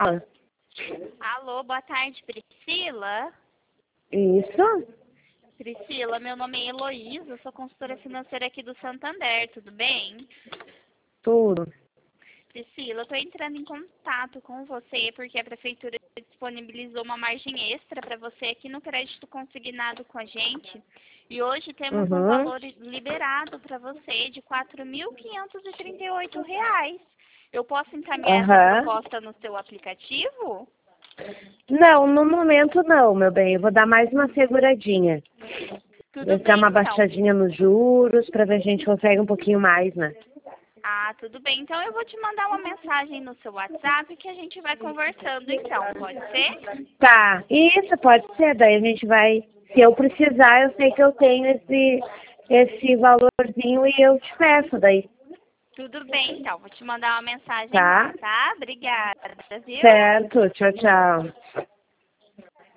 fala? Alô, boa tarde, Priscila. Isso? Priscila, meu nome é Heloísa, sou consultora financeira aqui do Santander, tudo bem? Tudo. Priscila, eu estou entrando em contato com você porque a Prefeitura disponibilizou uma margem extra para você aqui no crédito consignado com a gente. E hoje temos um valor liberado para você de R$ 4.538. Eu posso encaminhar essa proposta no seu aplicativo? Não, no momento não, meu bem. Eu vou dar mais uma seguradinha. Tudo Vou dar bem, uma então. baixadinha nos juros para ver se a gente consegue um pouquinho mais, né? Ah, tudo bem. Então eu vou te mandar uma mensagem no seu WhatsApp que a gente vai conversando então, pode ser? Tá, isso pode ser, daí a gente vai, se eu precisar, eu sei que eu tenho esse valorzinho e eu te peço daí. Tudo bem, então. Vou te mandar uma mensagem Tá? lá, tá? Obrigada, viu? Certo, tchau, tchau.